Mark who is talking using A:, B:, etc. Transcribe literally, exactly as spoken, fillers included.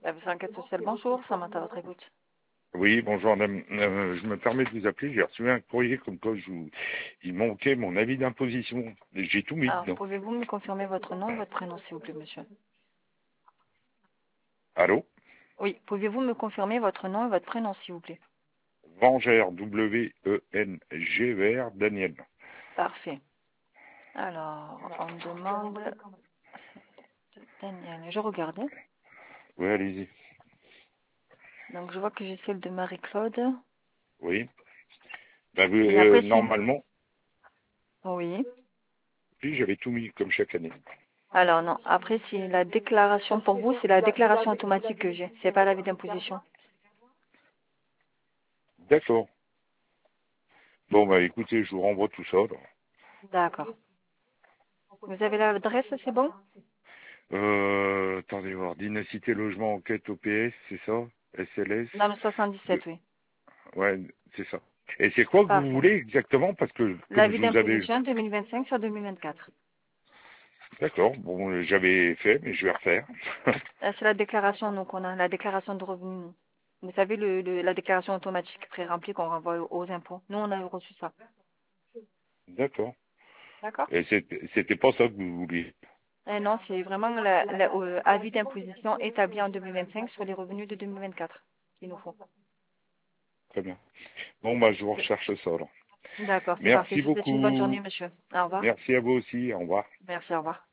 A: La enquête sociale, bonjour, Samantha à votre écoute.
B: Oui, bonjour madame. Euh, je me permets de vous appeler. J'ai reçu un courrier comme quoi je vous... il manquait mon avis d'imposition. J'ai tout mis
A: Alors,
B: dedans.
A: pouvez-vous me confirmer votre nom et votre prénom, s'il vous plaît, monsieur?
B: Allô?
A: Oui, pouvez-vous me confirmer votre nom et votre prénom, s'il vous plaît?
B: Vengère, W E N G E R, Daniel.
A: Parfait. Alors, on demande... Daniel, je regarde.
B: Oui, allez-y.
A: Donc, je vois que j'ai celle de Marie-Claude.
B: Oui. Ben, vous,
A: Mais
B: euh,
A: après, si...
B: normalement,
A: Oui.
B: puis j'avais tout mis comme chaque année.
A: Alors, non. Après, c'est la déclaration pour vous, c'est la déclaration automatique que j'ai. C'est pas l'avis d'imposition.
B: D'accord. Bon, bah écoutez, je vous renvoie tout ça. alors.
A: D'accord. Vous avez l'adresse, c'est bon?
B: Euh, attendez voir. Dynacité Logement Enquête O P S, c'est ça? S L S?
A: Dans le
B: De...
A: soixante-dix-sept, oui.
B: Ouais, c'est ça. Et c'est quoi que vous
A: Parfait.
B: voulez exactement? Parce que, comme
A: L'avis
B: je vous avais...
A: d'imposition deux mille vingt-cinq sur deux mille vingt-quatre.
B: D'accord, bon, j'avais fait, mais je vais refaire.
A: Là, c'est la déclaration, donc on a la déclaration de revenus. Vous savez, le, le- la déclaration automatique pré-remplie qu'on renvoie aux, aux impôts. Nous, on a reçu ça.
B: D'accord.
A: D'accord?
B: Et c'était c'était pas ça que vous vouliez.
A: Et non, c'est vraiment l'avis d'imposition établi en deux mille vingt-cinq sur les revenus de deux mille vingt-quatre qu'il nous faut.
B: Très bien. Bon, bah, je vous recherche ça, alors.
A: D'accord, c'est parfait.
B: Merci
A: Je vous souhaite une bonne
B: beaucoup.
A: journée, monsieur. Au revoir.
B: Merci à vous aussi. Au revoir.
A: Merci, au revoir.